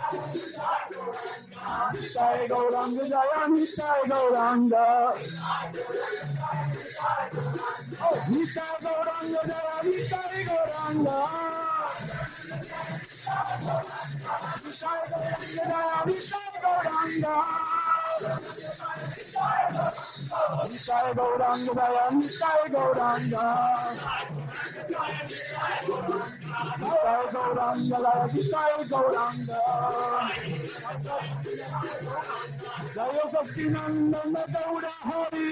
Nitai Gauranga Jaya Nitai Gauranga. Nitai Gauranga Jaya Nitai Gauranga. Nitai Gauranga Jaya Nitai Gauranga. Nitai Gauranga Jaya Nitai Gauranga. Nitai Gauranga Jaya Nitai Gauranga. Jaya Sacinandana Gaura Hari.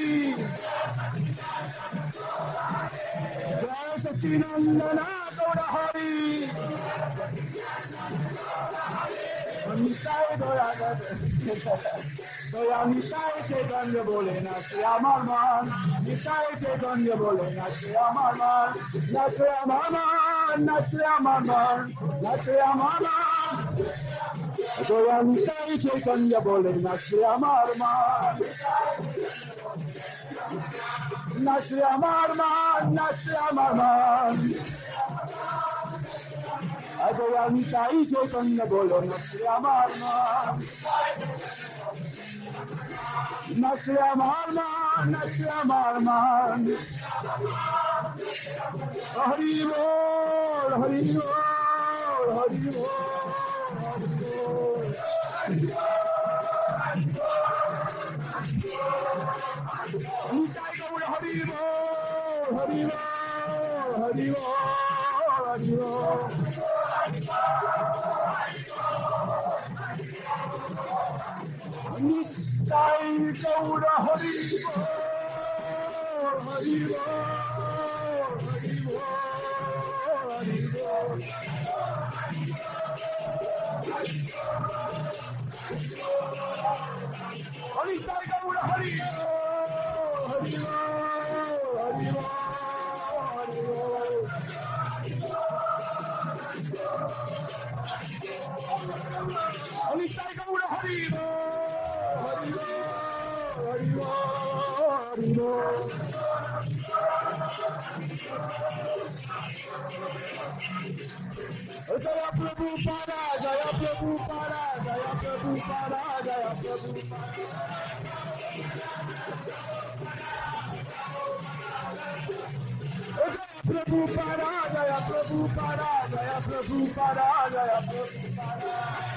Jaya Sacinandana Gaura Hari. Nitai Gauranga Jaya Nitai Chaitanya Bole Nache Amar Man. Nitai Chaitanya Bole Nache Amar Man. Nache Amar Man. Nache Amar Man. Nache Amar Man. Jaya Nitai Chaitanya Bole Nache Amar Man. Nache Amar Man. Nache Amar Man. Jaya Nitai Chaitanya Bole Nache Amar Man. Nache Amar Man. Nache Amar Man. Hari Bol. Hari Bol. Hari Bol. Nitai Gaura Hari Bol. Hari Bol. Hari Bol. Hari Bol. Nitai Gaura Hari Bol. Hari Bol. Hari Bol. Hari Bol. Nitai Gaura Hari Bol. Hari Bol. Hari Bol. Hari Bol. Nitai Gaura Hari Bol. Hari Bol. Hari Bol. Hari Bol. Jaya Prabhupada, Jaya Prabhupada, Jaya Prabhupada, Jaya Prabhupada. Jaya Prabhupada, Jaya Prabhupada, Jaya Prabhupada, Jaya Prabhupada.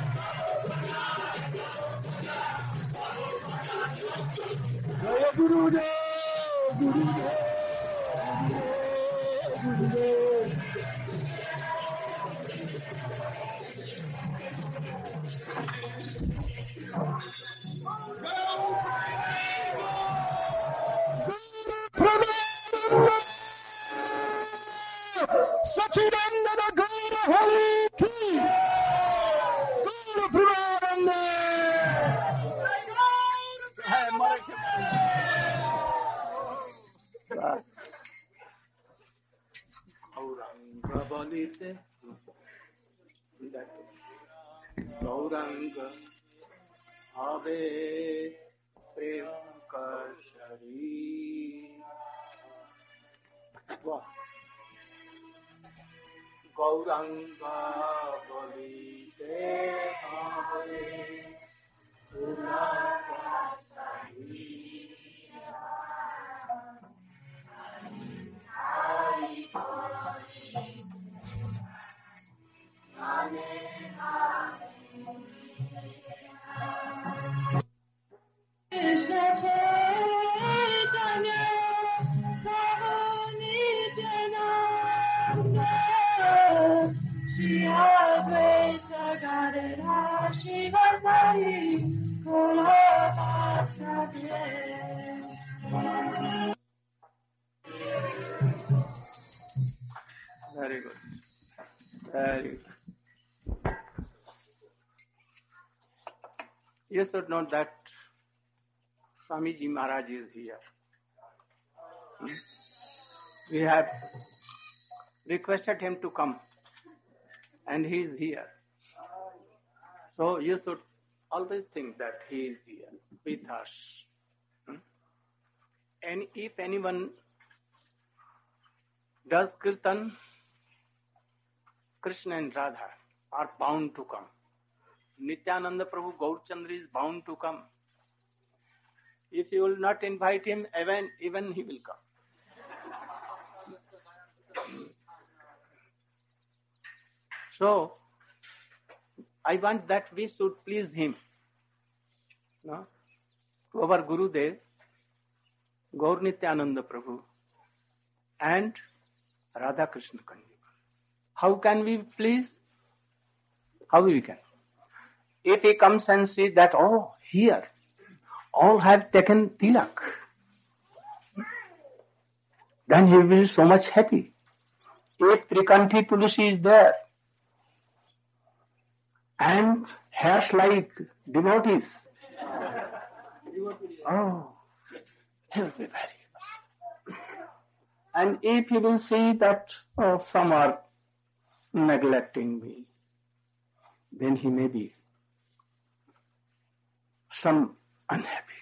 Jaya Gurudev, Gurudev, Gurudev, Gurudev. Sacinandana Gaura Hari Ki. Gaura Premanande. Gauranga Balite Gauranga Ave Prem Kashari. Gauranga Balite Ave Prem Kashari. Krishna Chaitanya Prabhu Nityananda Shri Advaita Gadadhara Shivasari Gaura Bhattacharya. Very good. Very good. You should know that Swamiji Maharaj is here. We have requested him to come and he is here. So you should always think that he is here with us. And if anyone does kirtan, Krishna and Radha are bound to come. Nityananda Prabhu Gaurchandra is bound to come. If you will not invite him, even he will come. So, I want that we should please him. No? To our Gurudev, Gaur Nityananda Prabhu, and Radha Krishna Kanjiva. How can we please? How we can? If he comes and sees that, oh, here, all have taken tilak, then he will be so much happy. If Trikanthi Tulsi is there, and hairs like devotees, oh, he will be very happy. And if he will see that, oh, some are neglecting me, then he may be some unhappy.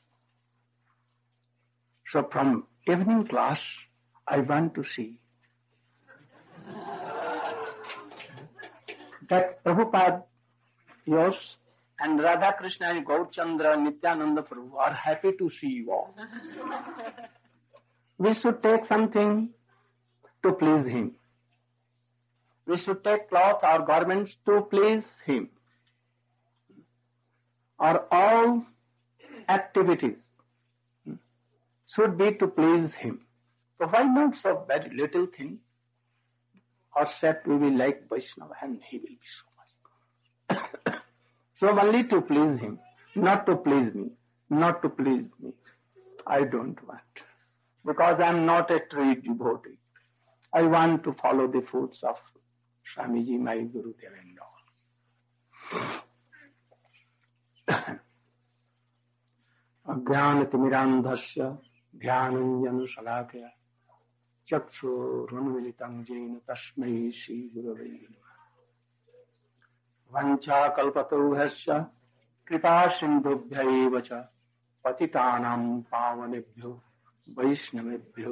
So from evening class, I want to see that Prabhupada, yours, and Radha Krishna and Gaurchandra and Nityananda Prabhu are happy to see you all. We should take something to please him. We should take cloth or garments to please him. Or all activities should be to please him. So why not so very little thing? Or said we will like Vaishnava and he will be so much. So only to please him, not to please me, not to please me. I don't want. Because I am not a true devotee. I want to follow the footsteps of Swamiji, my Guru Dev and all. Ajnanatimirandhasya dhyananjana salakaya चक्षुरुन्मिलितं येन तस्मै श्रीगुरवे नमः। वञ्चाकल्पतरुभ्यश्च कृपासिन्धुभ्यैव च पतितानां पावनेभ्यो वैष्णवेभ्यो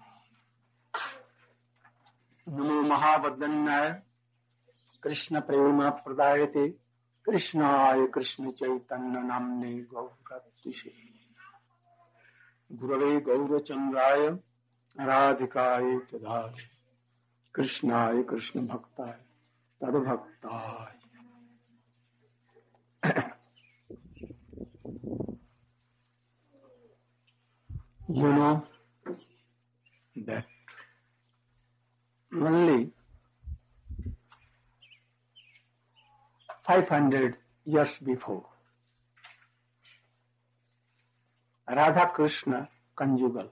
नमो महावदन्नाय कृष्णप्रेमप्रदायते कृष्णाय कृष्णचैतन्यनाम्ने गौरतिशे गुरवे गौरचन्द्राय राधिकाय तदाय कृष्णाय Krishna भक्ताय तद्भक्ताय। You know that only 500 years before, Radha Krishna conjugal,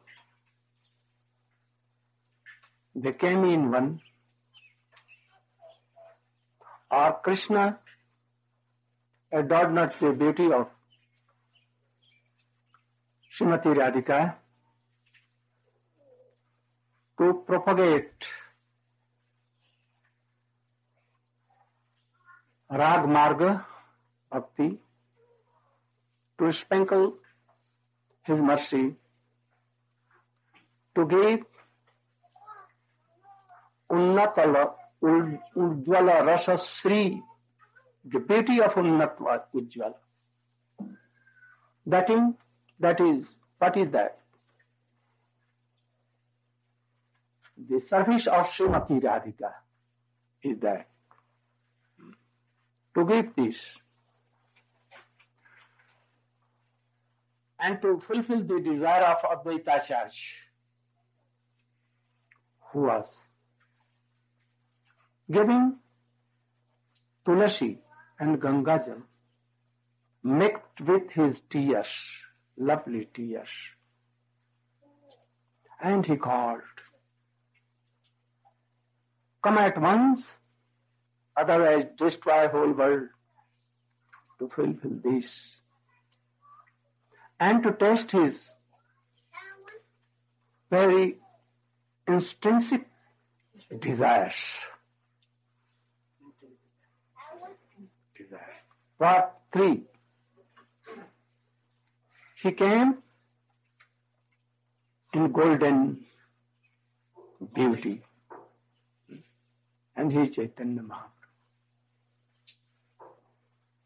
they came in one, or Krishna adored not the beauty of Srimati Radhika to propagate Rag Marga Bhakti, to sprinkle his mercy, to give Unnatala Ujjvala Rasa Sri, the beauty of Unnatva Ujjvala. That is, what is that? The service of Srimati Radhika is that. To give this and to fulfill the desire of Advaita Acharya, who was giving Tulasi and Gangajal mixed with his tears, lovely tears. And he called, come at once, otherwise destroy whole world, to fulfill this. And to test his very intrinsic desires. Part 3. He came in golden beauty, and he is Chaitanya Mahaprabhu.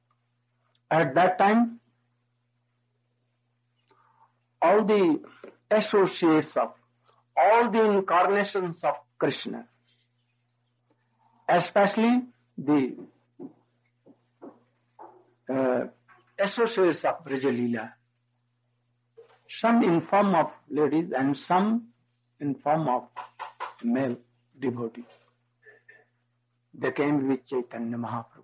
At that time, all the associates of all the incarnations of Krishna, especially the associates of Brajalila, some in form of ladies and some in form of male devotees, they came with Chaitanya Mahaprabhu.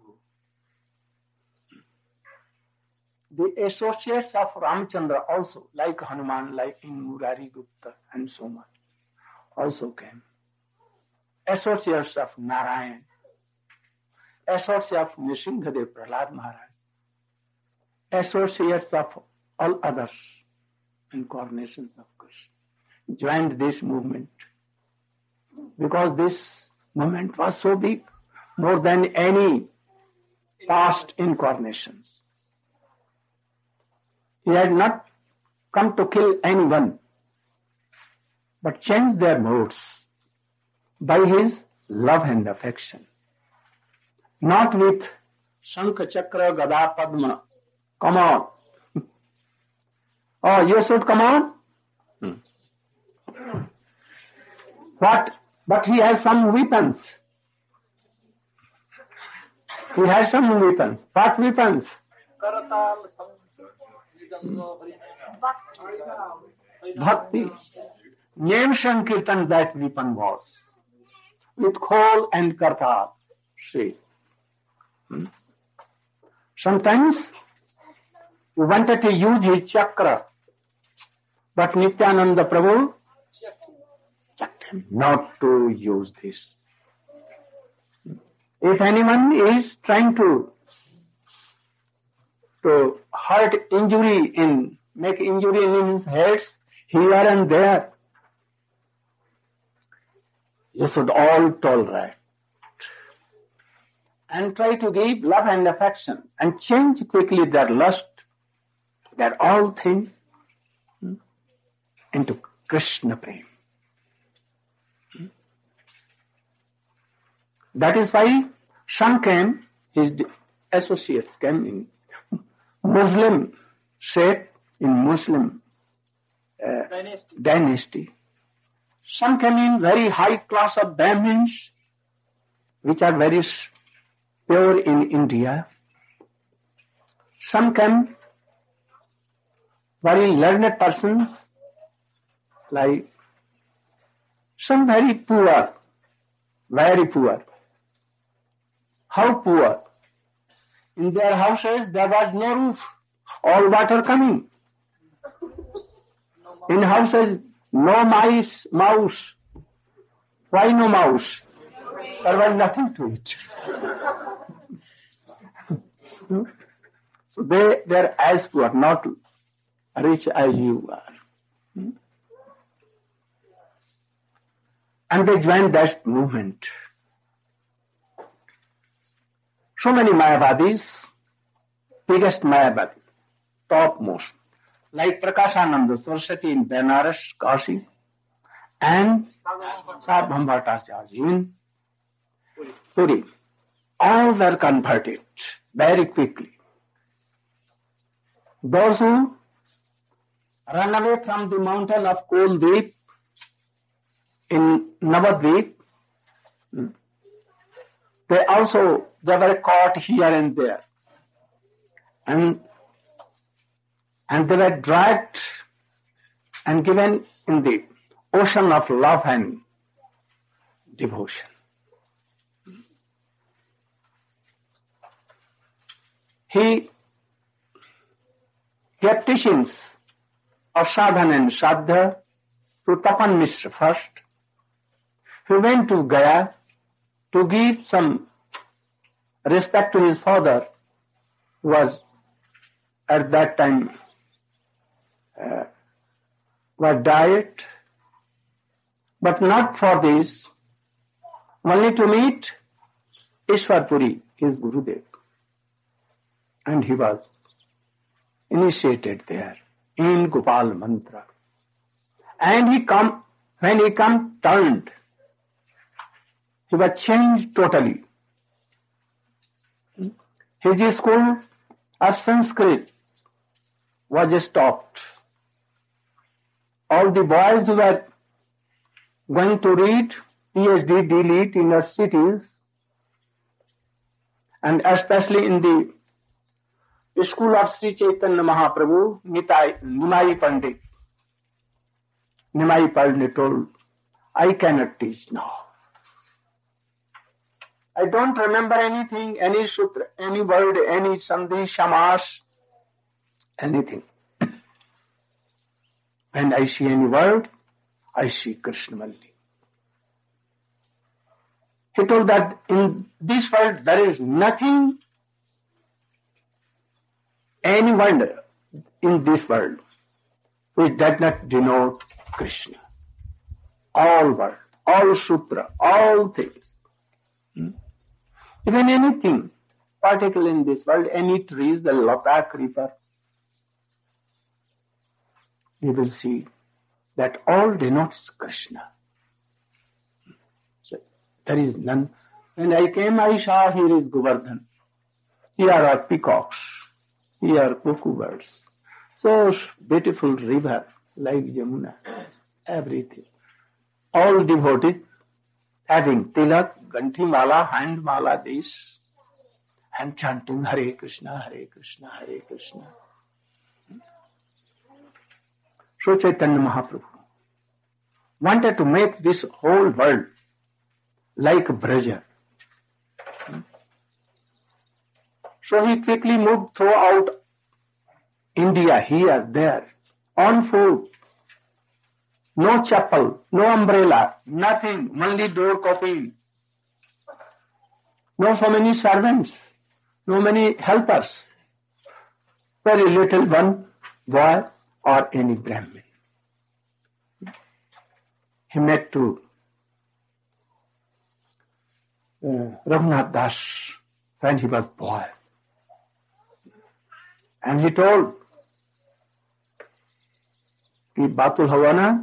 The associates of Ramchandra also, like Hanuman, like Murari Gupta and so on, also came. Associates of Narayan, associates of Nrsimhadev, Prahlad Maharaj, associates of all others incarnations of Krishna joined this movement, because this movement was so big, more than any past incarnations. He had not come to kill anyone, but change their modes by his love and affection. Not with Shankha, Chakra, Gada, Padma. Come on. Oh, you should come on? What? But he has some weapons. He has some weapons. What weapons? Bhakti. Name Sankirtan, that weapon was. With Khol and Kartal. See. Sometimes he wanted to use his chakra, but Nityananda Prabhu checked him not to use this. If anyone is trying to make injury in his heads, here and there, you should all tolerate and try to give love and affection and change quickly their lust, their all things into Krishna Prem. That is why Shank came, his associates came in Muslim shape, in Muslim dynasty. Some came in very high class of Brahmins, which are very pure in India. Some came very learned persons, like some very poor, very poor. How poor? In their houses there was no roof, all water coming. In houses no mouse. Why no mouse? There was nothing to eat. So they were as poor, not rich as you are. And they joined that movement. So many Mayavadis, biggest Mayavadi, topmost, like Prakashananda Saraswati in Benares, Kashi, and Sarvabhauma Bhattacharya in Puri. All were converted very quickly. Those who ran away from the mountain of Koldweep in Navadvip, they were caught here and there. And they were dragged and given in the ocean of love and devotion. He gave teachings of sadhana and shraddha to Tapan Mishra first. He went to Gaya to give some respect to his father, who was at that time was died, but not for this, only to meet Ishwar Puri, his Gurudev. And he was initiated there in Gopal Mantra. And when he turned, he was changed totally. His school or Sanskrit was stopped. All the boys who were going to read PhD, D.Litt in the cities, and especially in the school of Sri Chaitanya Mahaprabhu, Nimai Pandit told, I cannot teach now. I don't remember anything, any sutra, any word, any sandhi, shamas, anything. When I see any word, I see Krishna only. He told that in this world there is nothing, any word in this world which does not denote Krishna. All word, all sutra, all things. Even anything, particularly in this world, any trees, the Lotak river, you will see that all denotes Krishna. So there is none. When I came, I saw here is Govardhan. Here are peacocks. Here are cuckoo birds. So beautiful river like Jamuna. Everything. All devotees having tilak, ganthi mala, hand mala, this, and chanting Hare Krishna, Hare Krishna, Hare Krishna. So Chaitanya Mahaprabhu wanted to make this whole world like Braja. So he quickly moved throughout India, here, there, on foot. No chapel, no umbrella, nothing, only door copying. No so many servants, no many helpers. Very little one boy or any Brahmin. He met to Raghunath Das when he was boy. And he told, कि बातुल हुआ ना,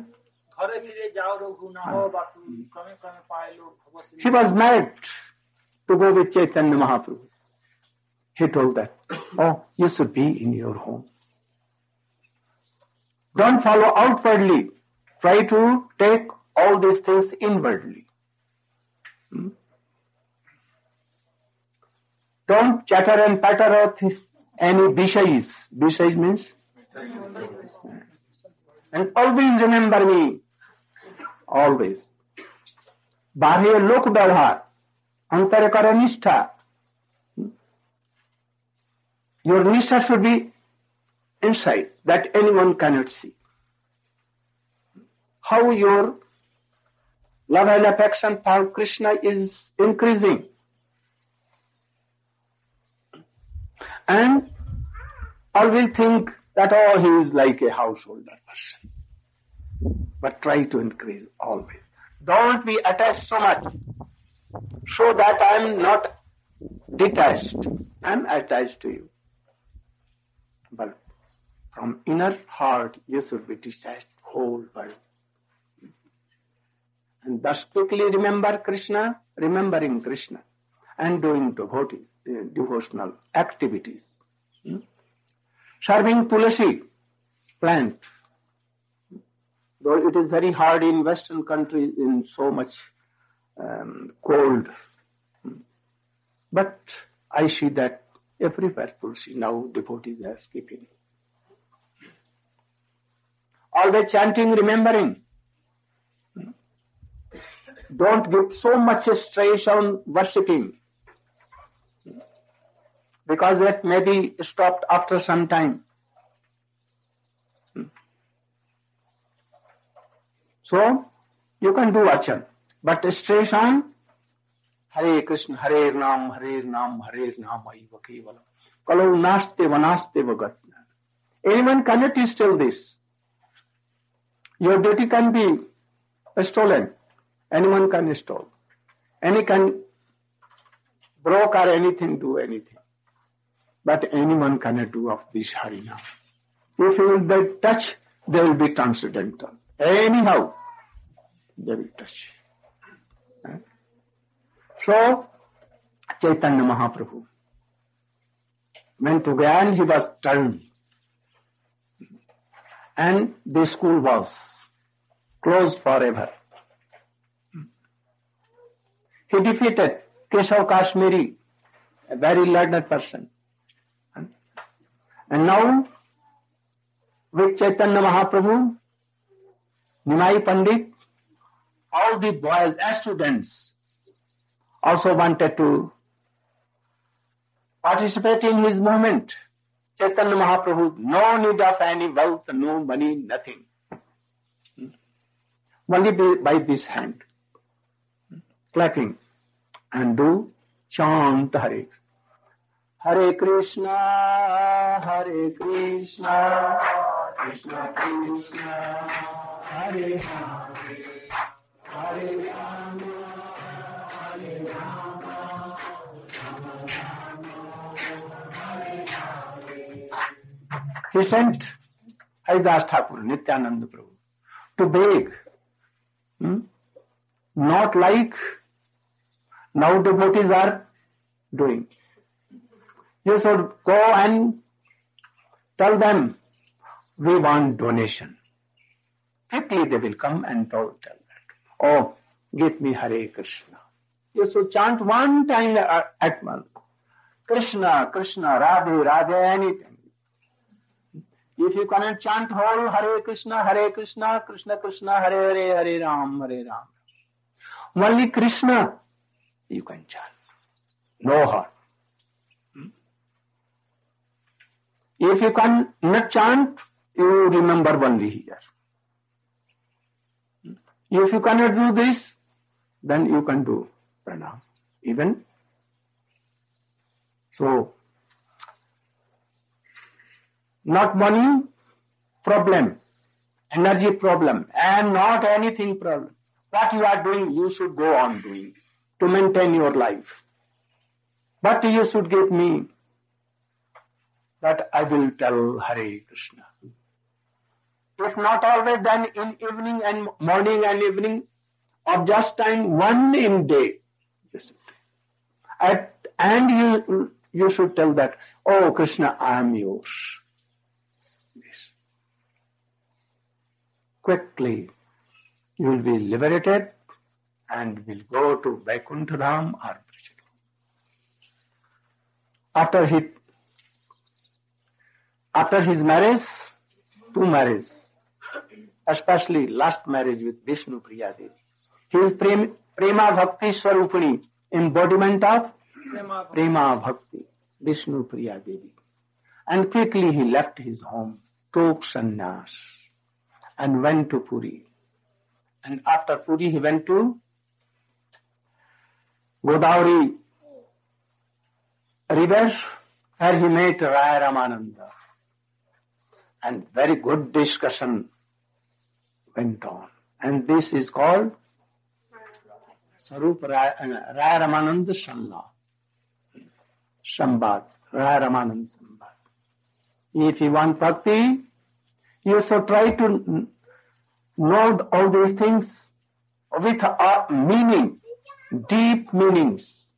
he was mad to go with Chaitanya Mahaprabhu. He told that, oh, you should be in your home. Don't follow outwardly. Try to take all these things inwardly. Don't chatter and patter with any bishais. Bishais means? And always remember me. Always. Bahya lok vyavhar, antara karo nishtha. Your nishtha should be inside, that anyone cannot see. How your love and affection for Krishna is increasing. And always think that, oh, he is like a householder person. But try to increase always. Don't be attached so much, so that I am not detached. I am attached to you. But from inner heart, you should be detached whole world. And thus quickly remember Krishna, remembering Krishna, and doing devotional activities. Serving tulasi plant. Though it is very hard in Western countries in so much cold. But I see that everywhere tulsi now devotees are keeping. Always chanting, remembering. Don't give so much stress on worshipping, because that may be stopped after some time. So, you can do archan, but stress on Hare Krishna, Hare Nam, Hare Nam, Hare Nam, Aiva Kevalam. Kalau naste vanaste vagatna. Anyone cannot steal this. Your duty can be stolen. Anyone can steal. Any can broke or anything, do anything. But anyone cannot do of this Harinam. If you will touch, they will be transcendental. Anyhow, they will touch. So, Chaitanya Mahaprabhu went to Gaya and he was turned. And the school was closed forever. He defeated Keshav Kashmiri, a very learned person. And now, with Chaitanya Mahaprabhu, Nimai Pandit, all the boys as students also wanted to participate in his movement. Chaitanya Mahaprabhu, no need of any wealth, no money, nothing. Only by this hand, clapping, and do chant Hare. Hare Krishna, Hare Krishna, Krishna Krishna, Hare Hare, Hare Rama, Hare Rama, Rama Rama, Hare Hare. He sent Haridas Thakur, Nityananda Prabhu, to beg. Not like now devotees are doing. You should go and tell them, we want donation. Quickly they will come and tell that, oh, give me Hare Krishna. You should chant one time at once. Krishna, Krishna, Radhe, Radhe, anything. If you cannot chant whole Hare Krishna, Krishna Krishna, Hare Hare, Hare Ram, Hare Ram. Only Krishna you can chant. No heart. If you cannot chant, you remember only here. If you cannot do this, then you can do pranam. Even so, not money problem, energy problem, and not anything problem. What you are doing, you should go on doing to maintain your life. But you should give me that I will tell Hare Krishna. If not always, then in evening and morning and evening, or just time one in day. And you should tell that, oh Krishna, I am yours. Yes. Quickly, you will be liberated and will go to Vaikuntha Dham or Braj. After his marriage, two marriages, especially last marriage with Vishnu Priya Devi. He is Prema Bhakti Swarupini, embodiment of Prema Bhakti, Vishnu Priya Devi. And quickly he left his home, took sannyas, and went to Puri. And after Puri he went to Godavari river, where he met Raya Ramananda. And very good discussion went on. And this is called Sarup Raya Ramananda Sambad. Raya Ramananda Sambad. If you want bhakti, you should try to know all these things with a meaning, deep meanings.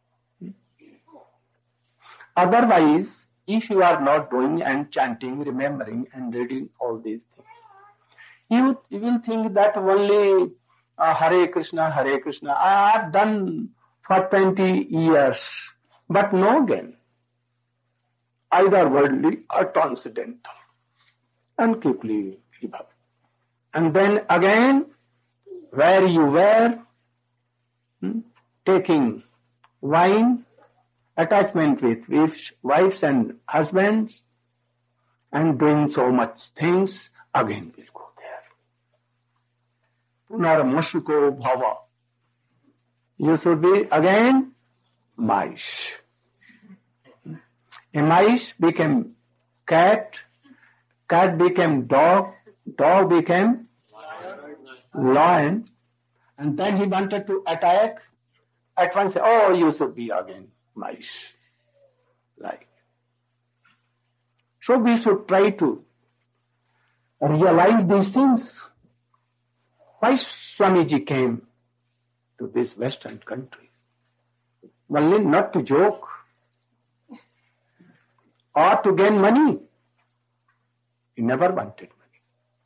Otherwise, if you are not doing and chanting, remembering and reading all these things, you will think that only Hare Krishna, I have done for 20 years, but no gain, either worldly or transcendental, and quickly give up. And then again, where you were taking wine, attachment with wives and husbands, and doing so much things, again will go there. Punarmasuko bhava. You should be again mice. A mice became cat, cat became dog, dog became lion, and then he wanted to attack. At once, oh, you should be again mice. Like. So we should try to realize these things. Why Swamiji came to these Western countries? Only not to joke. or to gain money. He never wanted money.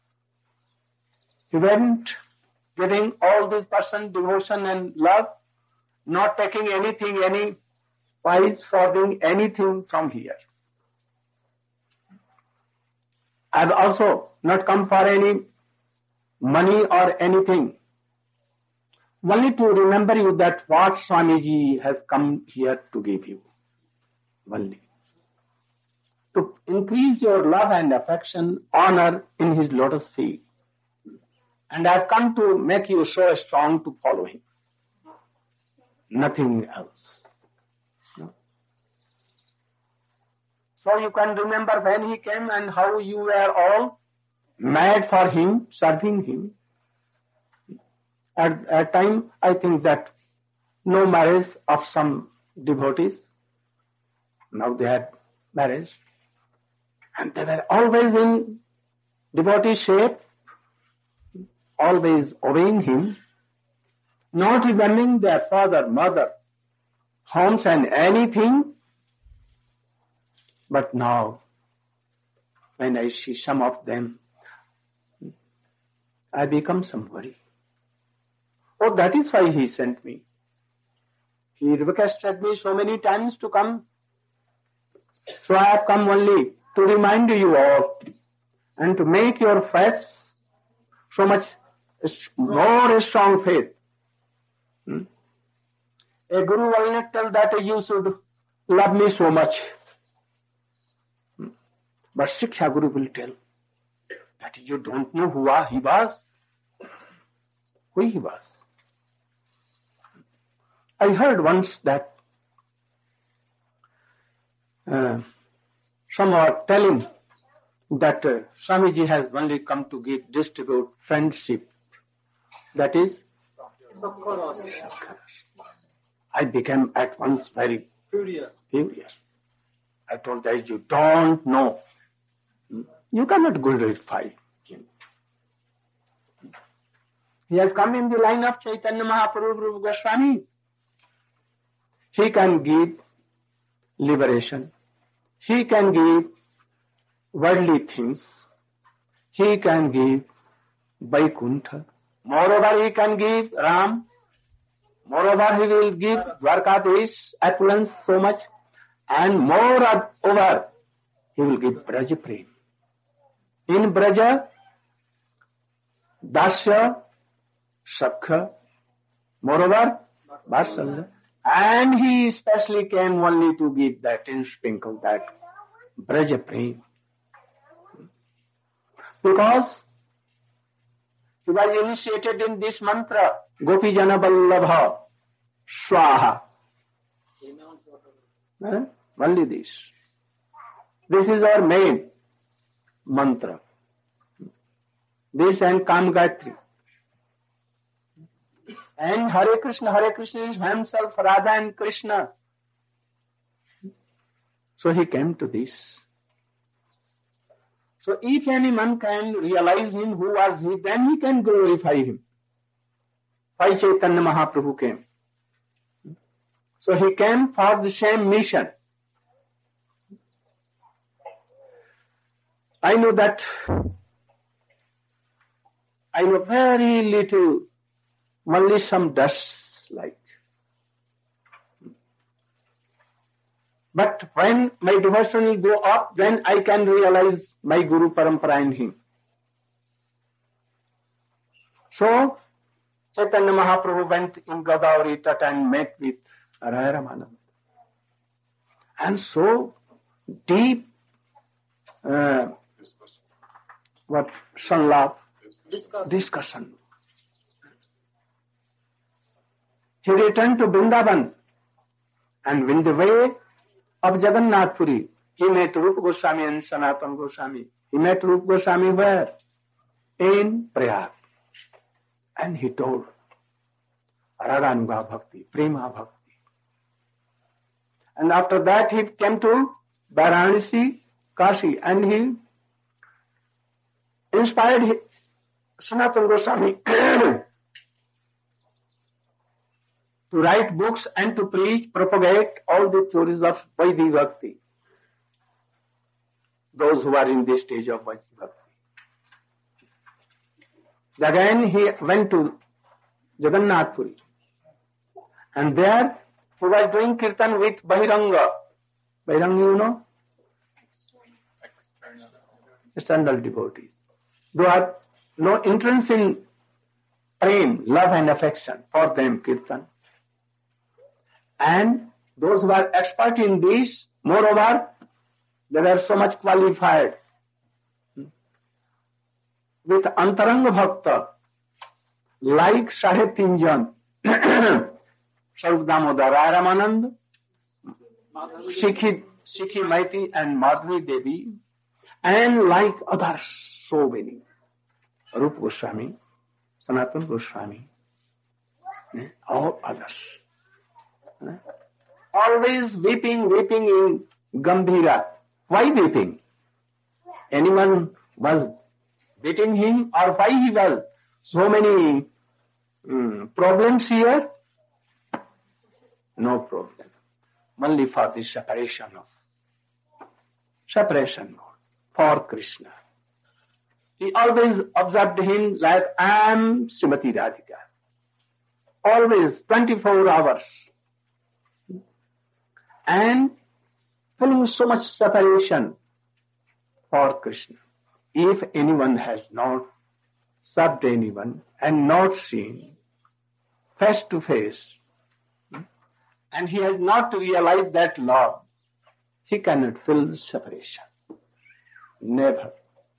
He went giving all this person devotion and love, not taking anything, any price for doing anything from here. I've also not come for any money or anything. Only to remember you that what Swamiji has come here to give you. Only. To increase your love and affection, honor in his lotus feet. And I've come to make you so strong to follow him. Nothing else. No. So you can remember when he came and how you were all mad for him, serving him. At that time, I think that no marriage of some devotees. Now they had marriage. And they were always in devotee shape, always obeying him, not remembering their father, mother, homes and anything. But now, when I see some of them, I become some worry. Oh, that is why he sent me. He requested me so many times to come. So I have come only to remind you all and to make your faith so much more strong faith. A guru will not tell that you should love me so much. But Shiksha Guru will tell that you don't know who he was. Who he was. I heard once that some are telling that Swamiji has only come to distribute friendship. That is, I became at once very furious. I told that you don't know. You cannot glorify him. He has come in the line of Chaitanya Mahaprabhu Rupa Goswami. He can give liberation. He can give worldly things. He can give Vaikuntha. Moreover, he can give Ram. Moreover, he will give Dwarkadish, affluence so much. And moreover, he will give Braja Prem. In Braja, Dasya, Sakha, moreover, Vatsalya. And he especially came only to give that and sprinkle that Braja Prem. Because he was initiated in this mantra, Gopi Jana Vallabha Swaha. Only this. This is our main mantra. This and Kam Gayatri. And Hare Krishna is himself Radha and Krishna. So he came to this. So if any man can realize him who was he, then he can glorify him. Why Chaitanya Mahaprabhu came? So he came for the same mission. I know very little, only some dust like. But when my devotion will go up, then I can realize my Guru Parampara in him. So, Chaitanya Mahaprabhu went in Godavari Tat and met with Raya Ramananda. And so deep Sanlap discussion. He returned to Vrindavan, and in the way of Jagannath Puri, he met Rupa Goswami and Sanatana Goswami. He met Rupa Goswami where? In Prayag. And he told Raganuga Bhakti, Prema Bhakti. And after that he came to Varanasi, Kashi, and he inspired Sanatana Goswami to write books and to preach, propagate all the theories of Vaidhi Bhakti. those who are in this stage of Bhakti. Again he went to Jagannath Puri, and there he was doing kirtan with Bahiranga. Bahiranga, you know? External devotees. They have no interest in prem, love and affection, for them kirtan. And those who are expert in this, moreover, they were so much qualified. With Antaranga Bhakta, like Sahe Tinjan, Sarup Damodar, Ramanand, Shikhi Maiti and Madhvi Devi, and like others, so many, Rupa Goswami, Sanatana Goswami, all others. Always weeping in Gambhira. Why weeping? Anyone was beating him, or why he was so many problems here? No problem. Only for the separation for Krishna. He always observed him like, I am Srimati Radhika. Always 24 hours. And feeling so much separation for Krishna. If anyone has not served anyone and not seen face to face, and he has not realized that love, he cannot feel separation. Never.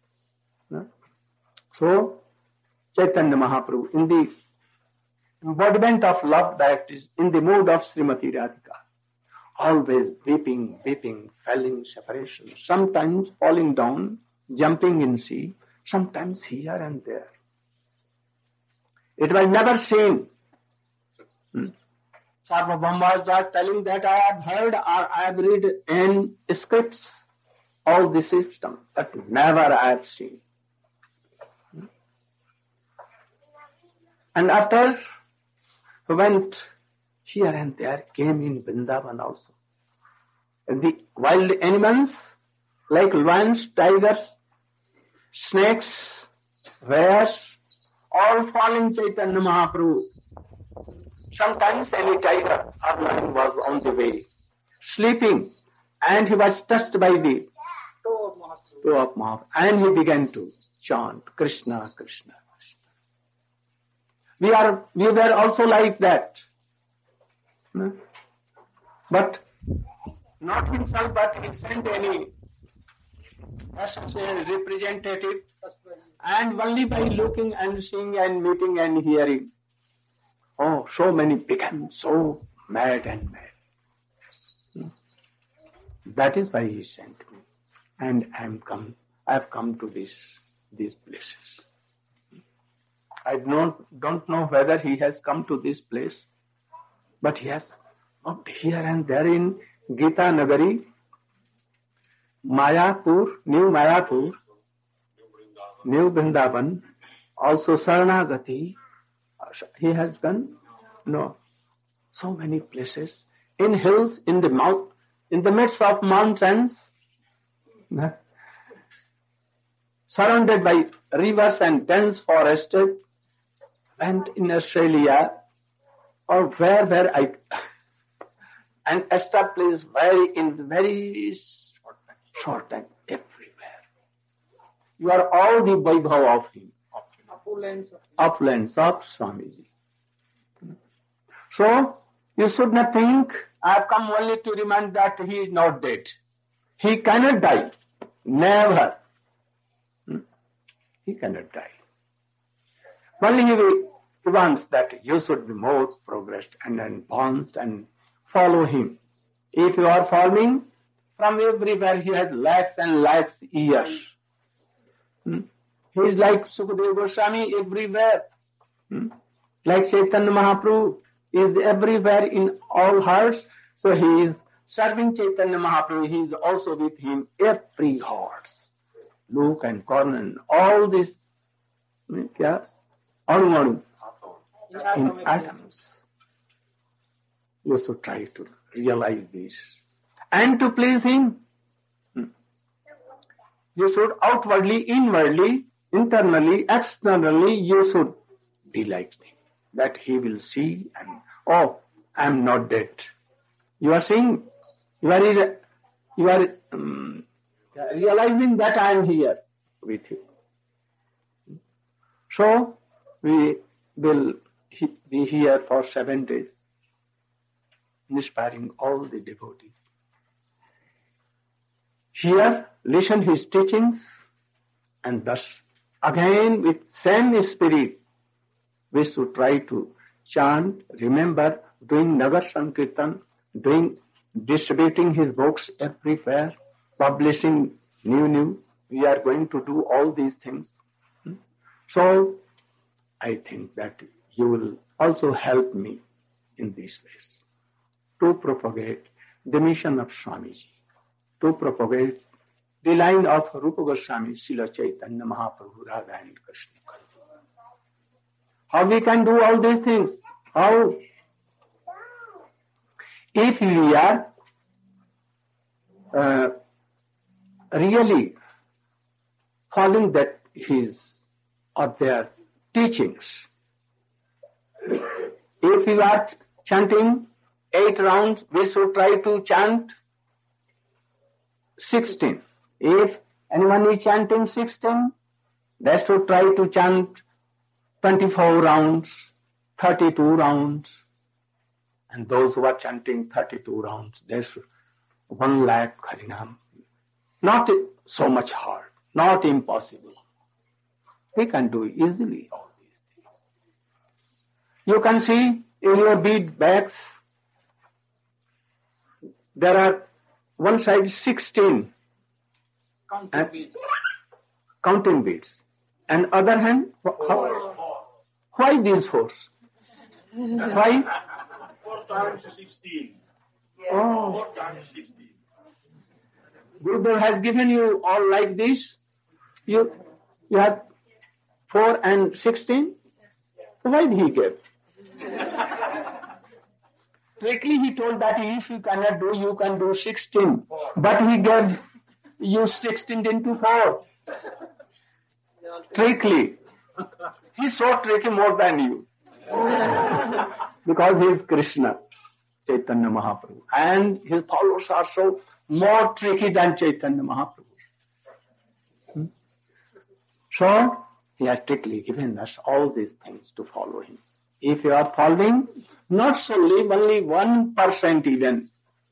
So, Chaitanya Mahaprabhu, in the embodiment of love, that is in the mood of Srimati Radhika, always weeping, feeling separation, sometimes falling down, jumping in sea, sometimes here and there. It was never seen. Sarvabhauma was telling that I have heard or I have read in scripts all the system, but never I have seen. And after he went here and there, came in Vrindavan also. And the wild animals like lions, tigers, snakes, bears, all fall in Chaitanya Mahaprabhu. Sometimes any tiger or lion was on the way, sleeping, and he was touched by the toe of Mahaprabhu, and he began to chant Krishna, Krishna, Krishna. We were also like that. But not himself, but he sent any representative, and only by looking and seeing and meeting and hearing, oh, so many became so mad and mad. That is why he sent me, and I have come to these places. I don't know whether he has come to this place, but he has walked here and there in Gita Nagari, Mayapur, New Vrindavan, also Saranagati. He has done so many places, in hills, in the midst of mountains, surrounded by rivers and dense forest, went in Australia or where I and established in very short time everywhere. You are all the Vaibhava of him, opulence of Swamiji. So you should not think I have come only to remind that he is not dead. He cannot die. Never. He cannot die. Only he wants that you should be more progressed and advanced and follow him. If you are following from everywhere, he has lakhs and lakhs years. He is like Sukadeva Goswami everywhere. Like Chaitanya Mahaprabhu is everywhere in all hearts. So he is serving Chaitanya Mahaprabhu. He is also with him every hearts. Look and corner and all this. Yes? In atoms. You should try to realize this. And to please him. You should outwardly, inwardly, internally, externally, you should be like him. That he will see and, oh, I am not dead. You are seeing, you are realizing that I am here with you. So, we will be here for 7 days, inspiring all the devotees. Here, listen his teachings, and thus, again with same spirit, we should try to chant, remember, doing Nagar Sankirtan, distributing his books everywhere, publishing new. We are going to do all these things. So, I think that you will also help me in these ways to propagate the mission of Swamiji, to propagate the line of Rupa Goswami, Srila Chaitanya Mahaprabhu, Radha and Krishna. How we can do all these things? How? If we are really following that his or their teachings, if we are chanting 8 rounds, we should try to chant 16. If anyone is chanting 16, they should try to chant 24 rounds, 32 rounds. And those who are chanting 32 rounds, they should 1 lakh Harinam. Not so much hard, not impossible. We can do easily all these things. You can see in your bead bags, there are one side 16 counting beads, and other hand, why these 4? Why? 4 times 16. Oh. 4 times 16. Gurudev has given you all like this. You have 4 and 16. Why did he give? Strictly he told that if you cannot do, you can do 16. But he gave you 16 into 4. Strictly. He's so tricky more than you. Because he is Krishna, Chaitanya Mahaprabhu. And his followers are so more tricky than Chaitanya Mahaprabhu. So, he has strictly given us all these things to follow him. If you are following, not solely, only 1% even,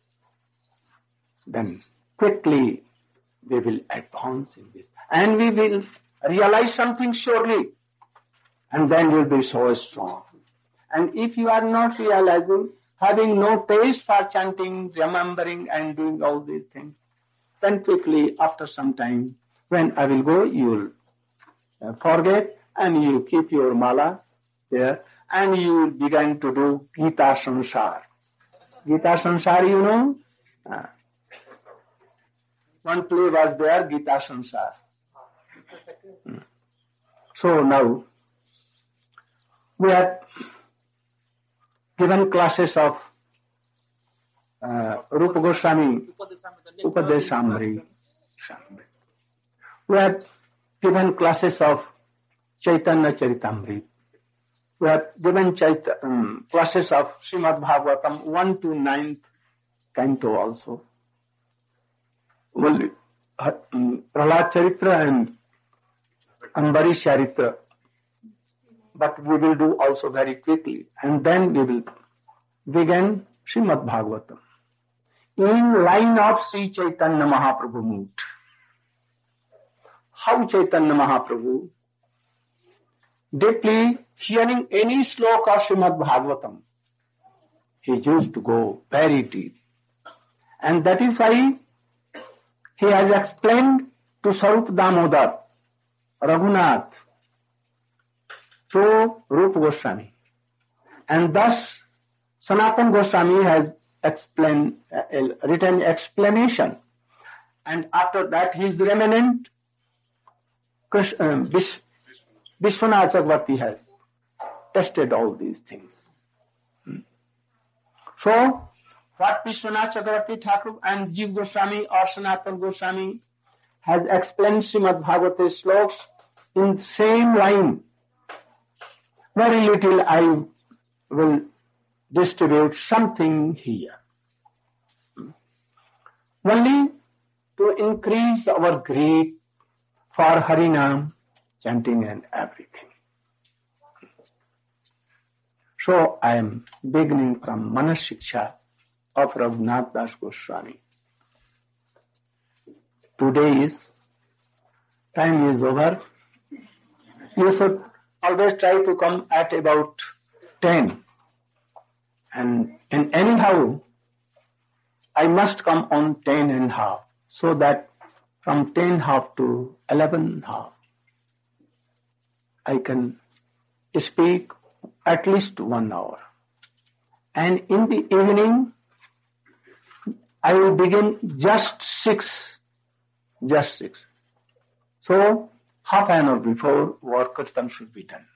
then quickly we will advance in this. And we will realize something surely. And then we'll be so strong. And if you are not realizing, having no taste for chanting, remembering and doing all these things, then quickly after some time, when I will go, you will forget and you keep your mala there and you will begin to do Gita Sansar. Gita Sansar, you know? One play was there, Gita Sansar. So now, we have given classes of Rupa Goswami, Upadeshamrita. We have given classes of Chaitanya Charitamrita. We have given classes of Srimad Bhagavatam 1 to 9th canto also. Only Prahlad Charitra and Ambarish Charitra. But we will do also very quickly. And then we will begin Srimad Bhagavatam. In line of Sri Chaitanya Mahaprabhu mood. How Chaitanya Mahaprabhu, deeply hearing any sloka of Srimad Bhagavatam, he used to go very deep. And that is why he has explained to Sarup Damodar, Raghunath, through Rupa Goswami. And thus, Sanatana Goswami has written explanation. And after that, his remnant, Vishwanath Chakravarti has tested all these things. So, what Vishwanath Chakravarti Thakur and Jiv Goswami or Sanatana Goswami has explained Srimad Bhagavata sloks in same line. Very little I will distribute something here. Only to increase our greed for Harinam, chanting and everything. So I am beginning from Manas Shiksha of Raghunath Das Goswami. Today time is over. You should always try to come at about 10. And anyhow, I must come on 10:30, so that from 10:30 to 11:30, I can speak at least 1 hour. And in the evening, I will begin just 6. So, half an hour before work kirtan should be done.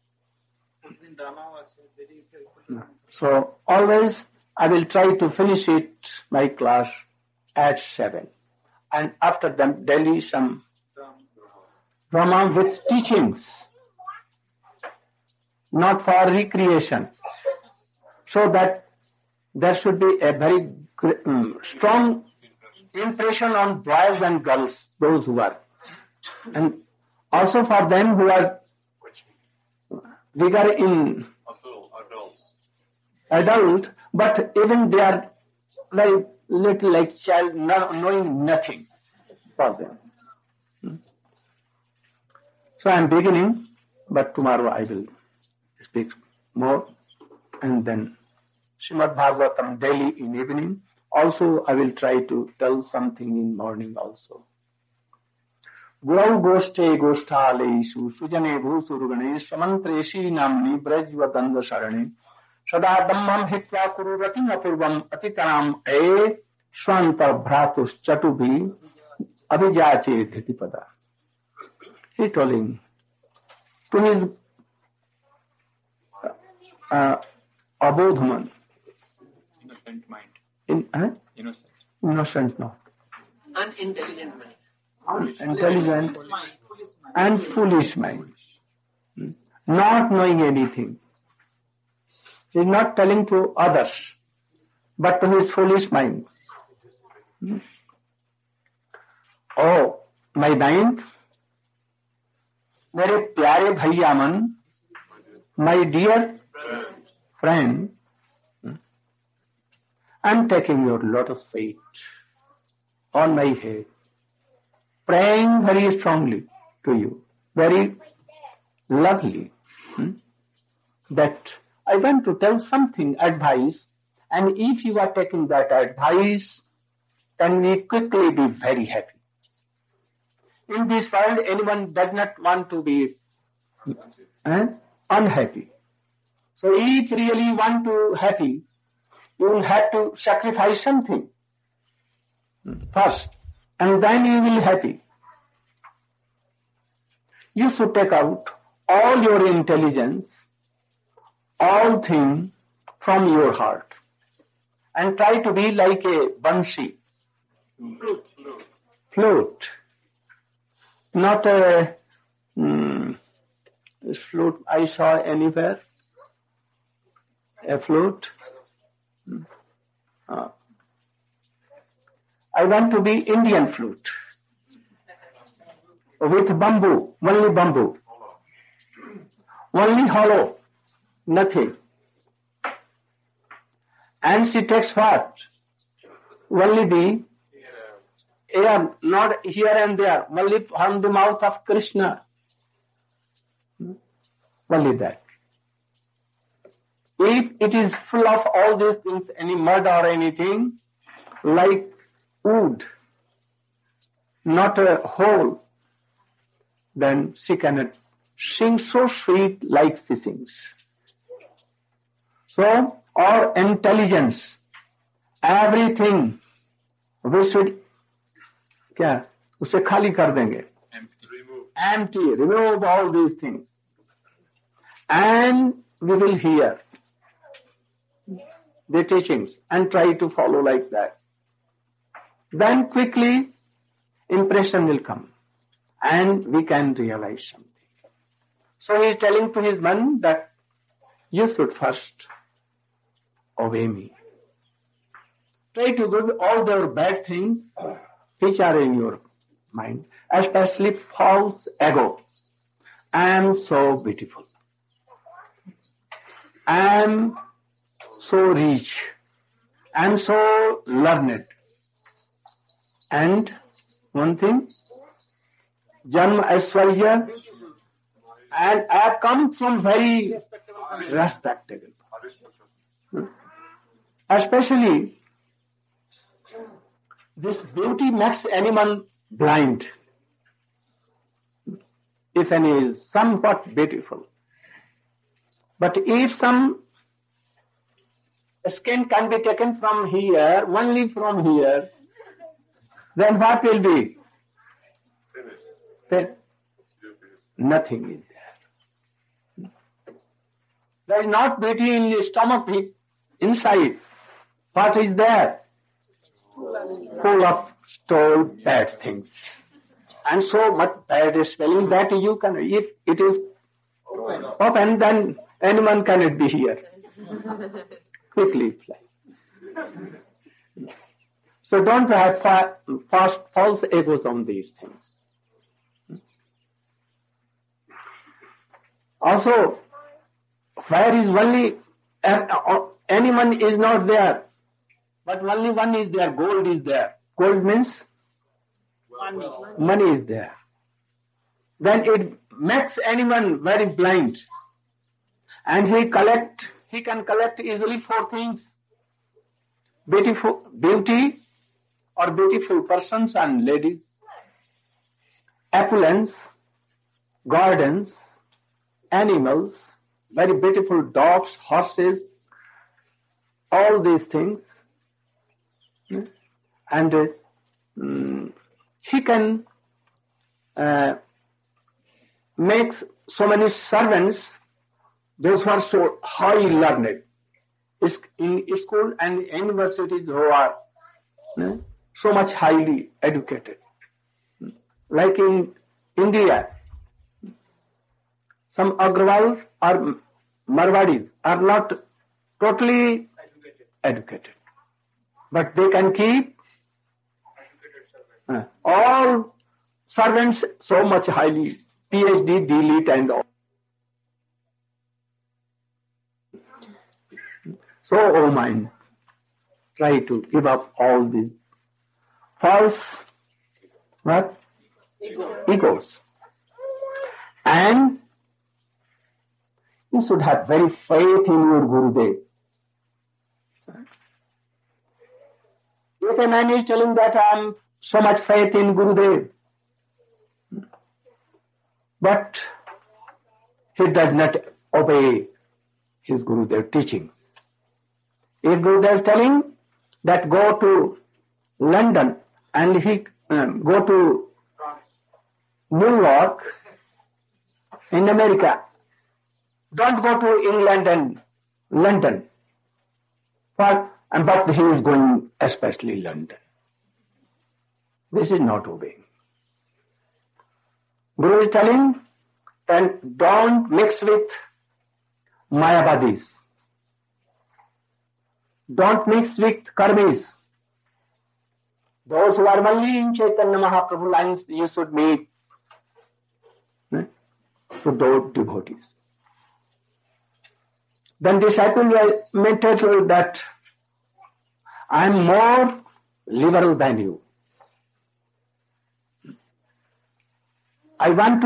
So, always I will try to finish it, my class, at 7. And after that, daily some drama with teachings, not for recreation. So that there should be a very strong impression on boys and girls, those who are. And also for them who are bigger in adult, but even they are very little like child, knowing nothing for them. So I am beginning, but tomorrow I will speak more, and then Srimad Bhagavatam daily in evening. Also I will try to tell something in morning also. Gurau Goshte Goshthaleshu Sujane Bhusurgane Swamantreshi Namni Brajvatanda Sarane Sada Dhammam Hitva Kuru Ratim Apurvam Atitanam E Swanta Bhratus Chatubi Abhijache Dhitipada. He told him to his Abodhaman. Innocent mind. Innocent, no. Unintelligent mind. Unintelligent and foolish mind. Not knowing anything. He is not telling to others, but to his foolish mind. Oh, my mind, मेरे प्यारे भैया मन, my dear friend, I am taking your lotus feet on my head, praying very strongly to you, very lovely, that I want to tell something, advice, and if you are taking that advice, then we quickly be very happy. In this world, anyone does not want to be unhappy. So if really want to happy, you will have to sacrifice something first, and then you will be happy. You should take out all your intelligence, all things from your heart, and try to be like a banshi, flute. Not a flute I saw anywhere. A flute. I want to be Indian flute with bamboo, only bamboo, only hollow, nothing. And she takes what? Only the air, not here and there, only from the mouth of Krishna. Only that. If it is full of all these things, any mud or anything, like wood, not a hole, then she cannot sing so sweet like she sings. So, our intelligence, everything, we should क्या उसे खाली कर देंगे, empty, remove all these things, and we will hear the teachings and try to follow like that. Then quickly impression will come and we can realize something. So he is telling to his man that you should first obey me. Try to do all the bad things which are in your mind, especially false ego. I am so beautiful. I am so rich. I am so learned. And one thing, Janma Aishwarya, and I have come from very respectable. Especially, this beauty makes anyone blind. If any is somewhat beautiful. But if some skin can be taken from here, only from here, then what will be? Nothing is there. There is not beauty in the stomach, inside. What is there? Full of stored bad things. And so much bad smelling that you can, if it is open, then anyone cannot be here. Quickly fly. So don't have false egos on these things. Also, where is only, anyone is not there, but only one is there, gold is there. Gold means money is there. Then it makes anyone very blind. And he can collect easily 4 things. Beauty or beautiful persons and ladies, opulence, gardens, animals, very beautiful dogs, horses, all these things. And he can make so many servants, those who are so highly learned, in school and universities who are so much highly educated. Like in India, some Agrawal or Marwadis are not totally educated. But they can keep all servants so much highly, PhD, D.Litt and all. So, oh mind, try to give up all these false egos. And you should have very faith in your Gurudev. If a man is telling that I am so much faith in Gurudev, but he does not obey his Gurudev teachings. If Gurudev is telling that go to London and he go to New York in America, don't go to England and London. But he is going especially London. This is not obeying. Guru is telling, then don't mix with Mayavadis. Don't mix with Karmis. Those who are only in Chaitanya Mahaprabhu lines, you should meet to those devotees. Then disciple may tell you that I am more liberal than you. I want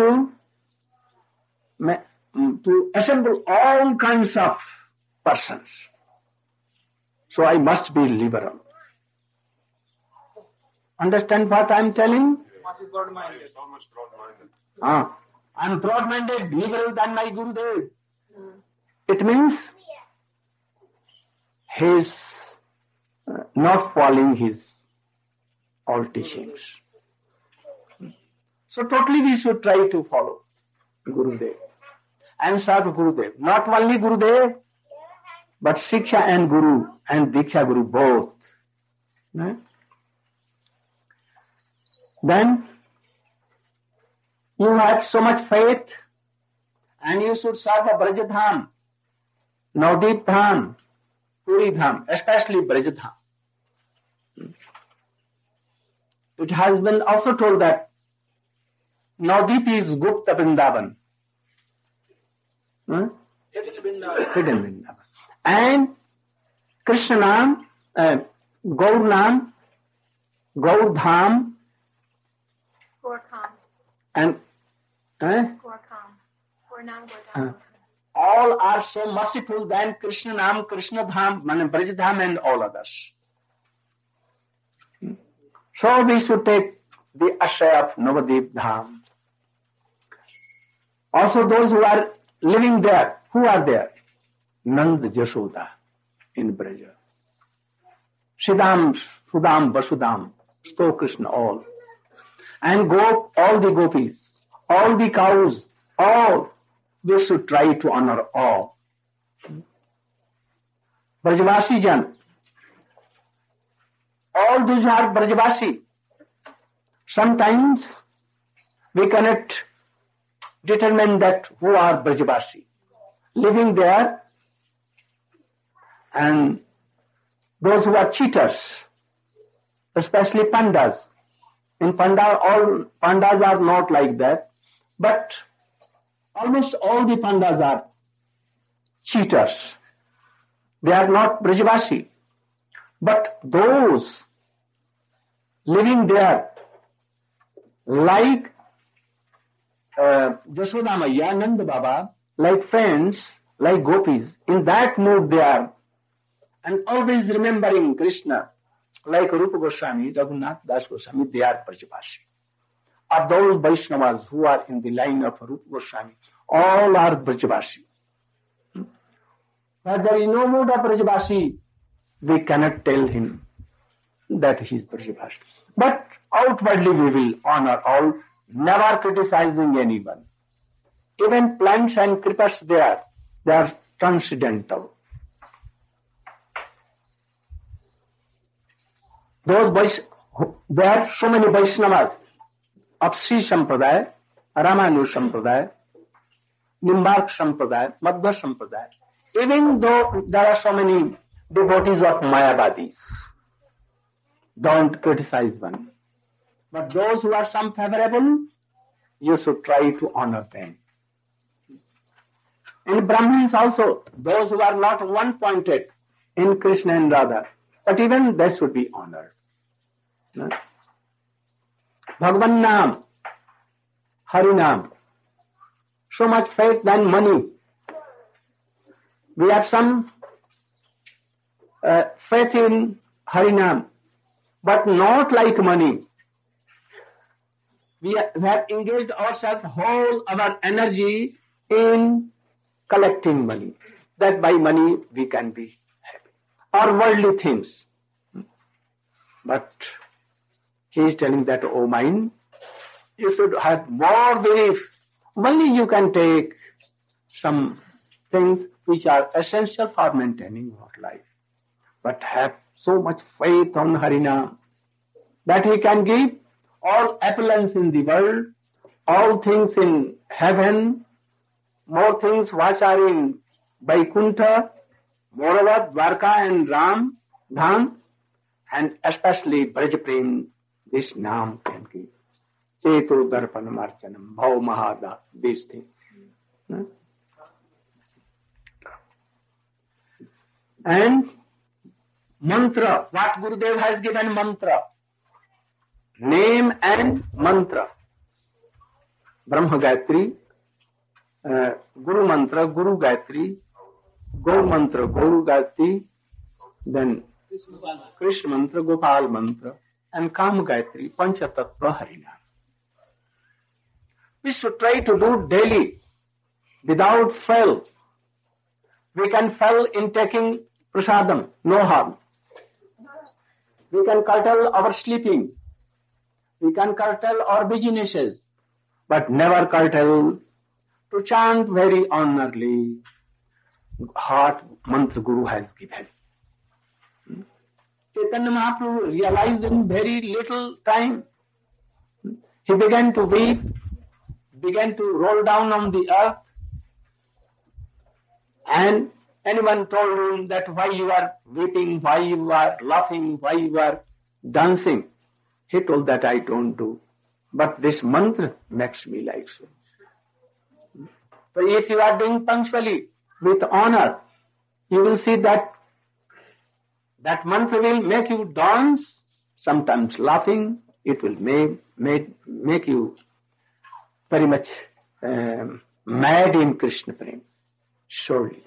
to assemble all kinds of persons. So I must be liberal. Understand what I am telling? Broad-minded. So much broad-minded. I am broad-minded, liberal than my Gurudev. It means he is not following his all teachings. So totally we should try to follow Gurudev and serve Gurudev. Not only Gurudev, but Shiksha and Guru and Diksha Guru both. then you have so much faith and you should serve a Brajadham, Navdeep Dham, Puri Dham, especially Brajadham. It has been also told that Navdeep is Gupta Vrindavan. Hidden Vrindavan. And Krishna Nam, Gaur Nam, Gaur Dham, Gorkham. and Gorkham. Gornam, Gordam. all are so merciful than Krishna Nam, Krishna Dham, Braj Dham and all others. So we should take the ashray of Navadip Dham. Also those who are living there, who are there? Nand Jashoda in Braja. Siddham, Sudam, Vasudam, Sto Krishna, all. And all the gopis, all the cows, all. We should try to honor all. Brajvasi Jan, all those are Brajvasi. Sometimes we cannot determine that who are Brajvasi. Living there, and those who are cheaters, especially pandas. In Panda, all pandas are not like that, but almost all the pandas are cheaters. They are not Brajvasi. But those living there, like Jashoda Maiya, Nanda Baba, like friends, like gopis, in that mood they are, and always remembering Krishna, like Rupa Goswami, Raghunath Das Goswami, they are Brajvasi. Or those Vaishnavas who are in the line of Rupa Goswami, all are Brajvasi. But there is no mood of Brajvasi, we cannot tell him that he is Brajvasi. But outwardly we will honor all, never criticizing anyone. Even plants and creepers they are transcendental. There are so many Vaishnavas of Sri Sampradaya, Ramanu Sampradaya, Nimbark Sampradaya, Madhva Sampradaya. Even though there are so many devotees of Mayavadis, don't criticize one. But those who are some favorable, you should try to honor them. And Brahmins also, those who are not one-pointed in Krishna and Radha, but even they should be honored. Bhagavan Nam, Hari Nam, so much faith than money. We have some faith in Hari Nam, but not like money. We have engaged ourselves, whole our energy in collecting money. That by money we can be happy. Or worldly things. But he is telling that, oh mind, you should have more belief. Only you can take some things which are essential for maintaining your life. But have so much faith on Harinam that he can give all opulence in the world, all things in heaven, more things which are in Vaikuntha, moreover Dwarka and Ram, Dham, and especially Brajprem, this Nam can give. Chetu Darpanam Archanam, Bhav Mahada, these things. And mantra, what Gurudev has given mantra. Name and mantra. Brahma Gayatri, Guru Mantra, Guru Gayatri, Gaur Mantra, Gaur Gayatri, then Krishna Mantra, Gopal Mantra, and Kam Gayatri, Panchatattva Harinam. We should try to do daily, without fail. We can fail in taking prasadam, no harm. We can curtail our sleeping. We can curtail our businesses, but never curtail to chant very honorably heart mantra Guru has given. Chaitanya Mahaprabhu realized in very little time He began to weep, began to roll down on the earth. And anyone told him that why you are weeping, why you are laughing, why you are dancing. He told that I don't do. But this mantra makes me like so. So if you are doing punctually, with honor, you will see that that mantra will make you dance, sometimes laughing. It will make you very much mad in Krishna Prem, surely.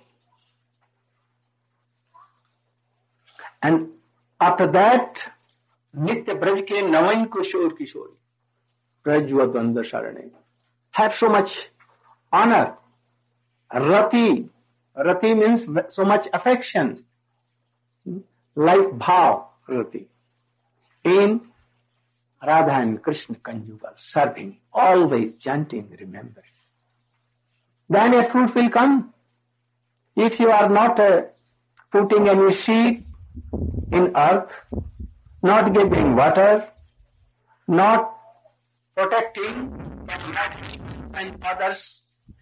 And after that, Nitya Braj ke Navain Kushor Kishori, Brajva Dvanda Sharane, have so much honor. Rati means so much affection, like bhav, rati, in Radha and Krishna conjugal, serving, always chanting, remembering. Then a fruit will come. If you are not putting any seed in earth, not giving water, not protecting and others,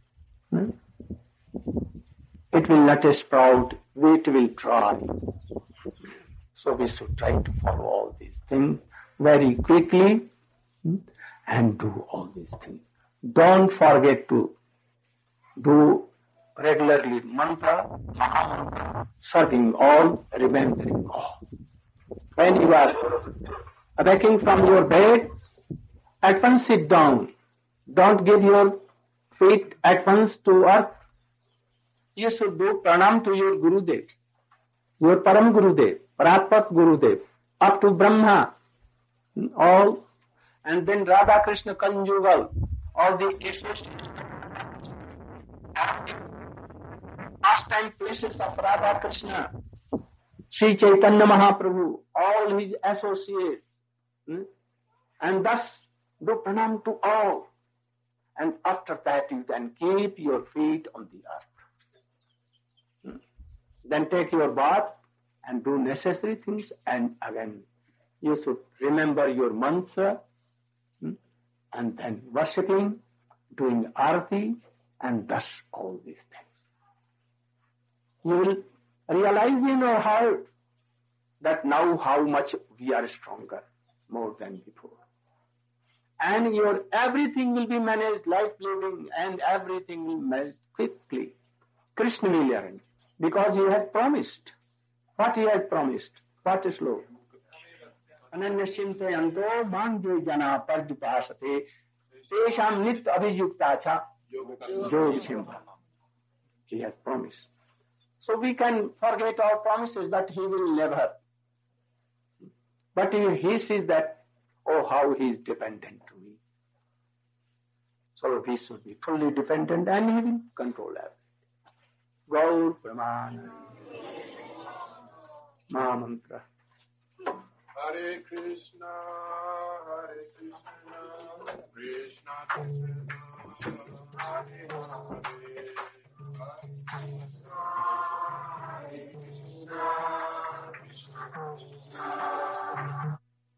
it will not sprout, it will dry. So we should try to follow all these things very quickly and do all these things. Don't forget to do regularly mantra, mahamantra, serving all, remembering all. When you are waking from your bed, at once sit down. Don't give your feet at once to earth. You should do pranam to your Gurudev, your Param Gurudev, Prapat Gurudev, up to Brahma, all, and then Radha Krishna conjugal, all the associated pastime places of Radha Krishna, Sri Chaitanya Mahaprabhu, all his associates, and thus do pranam to all. And after that you can keep your feet on the earth. Then take your bath and do necessary things, and again you should remember your mantra, and then worshipping, doing arati, and thus all these things. You will realize in your heart that now how much we are stronger, more than before. And your everything will be managed, life living, and everything will managed quickly. Krishna will arrange, because he has promised. What he has promised? What is law? Ananya Shintayanto Manje Jana Parjupasate Tesham Nit Abhijuktacha Jog Simha. He has promised. So we can forget our promises that he will never. But he sees that, oh, how he is dependent to me. So we should be fully dependent, and he will control everything. Gaur Brahman Mahamantra. Hare Krishna, Krishna Krishna, Hare Hare, Hare Krishna, Krishna Krishna.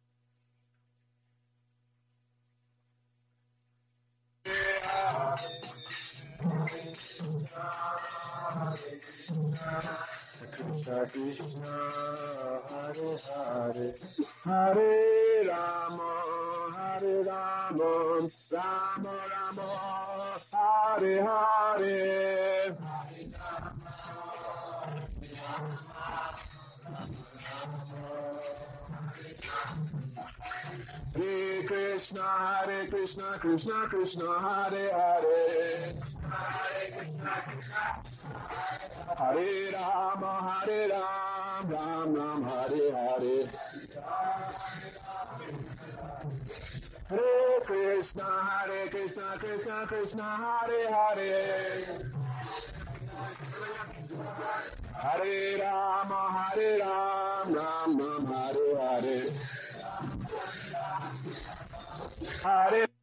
Krishna Krishna, Hare Hare, Hare Rama, Rama Rama, Hare Hare. Hare Krishna, Krishna Krishna, Hare Hare. Hare Rama, Ram Hare Hare. Hare Krishna, Krishna Krishna, Hare Hare. Hare Rama, Ram Hare Hare. Hare